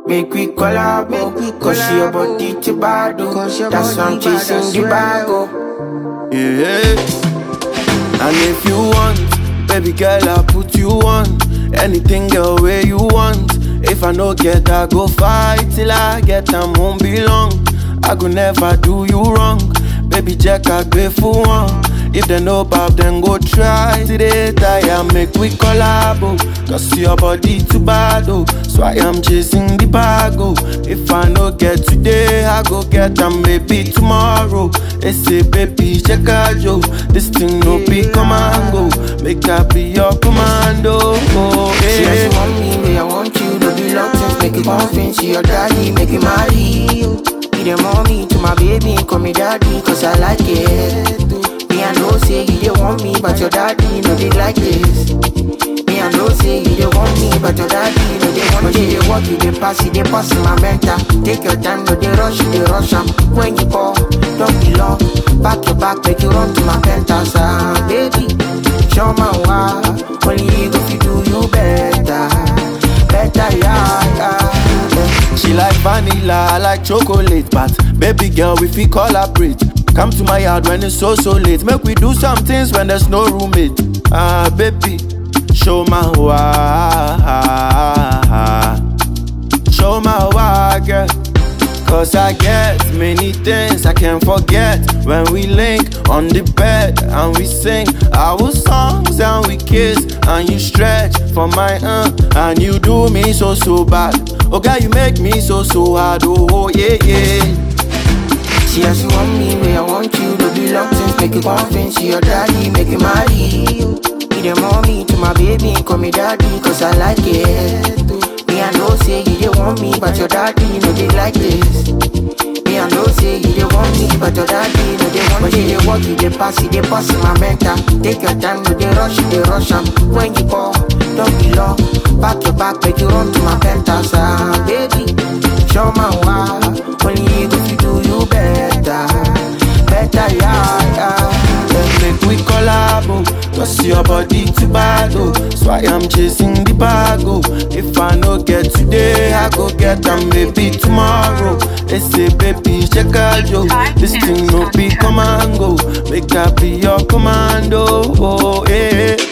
Make we collabo, cause your body too bad, oh. That's why I'm chasing the bag, oh. Yeah. And if you want, baby girl, I'll put you on. Anything, girl, where you want. If I no get, I go fight till I get them won't be long. I go never do you wrong. Baby, check I grateful one. If they know about, then go try. Today, tire, make we collabo. Cause your body too bad, oh. So I am chasing the bag, oh. If I no get today, I go get them maybe tomorrow. They say, baby, check out, yo. This thing no be commando. Make I be your commando, oh, She hey. doesn't want me, but I want you. Don't be long since, make it convince your daddy, make it marry you. Be the mommy to my baby, call me daddy, cause I like it. Me I know say you don't want me, but your daddy know they like this. Me I know say you don't want me, but your daddy know they want me. They walk you, they pass my mentor. Take your time, no they rush am. When you call, don't be long. Back your back, make you run to my penthouse, baby. Show my why, only you if you do you better, yeah. She like vanilla, I like chocolate. But baby girl, if we collaborate, come to my yard when it's so late. Make we do some things when there's no roommate. Baby, show my why. Show my why, girl. Cause I get many things I can't forget. When we link on the bed and we sing our songs and we kiss, and you stretch for my and you do me so bad. Oh girl, you make me so hard. Oh yeah. She has want me, but I want you. Don't be long since, make it convince your daddy, make it marry you. Be the mommy to my baby, call me daddy, cause I like it. Me I know say you don't want me, but your daddy know they like this. Me I know say you don't want me, but your daddy know they want me. They walk you, they pass my mentor. Take your time, no they rush am. When you call, don't be long. Back your back, make you run to my penthouse, baby. Show my why, only if you do you better, yeah. Make we collabo, cause your body too bad, oh. So I am chasing the bag, oh. If I no get today, I go get them maybe tomorrow. They say, baby, check out, yo. This thing no be commando. Make I be your commando, oh, yeah.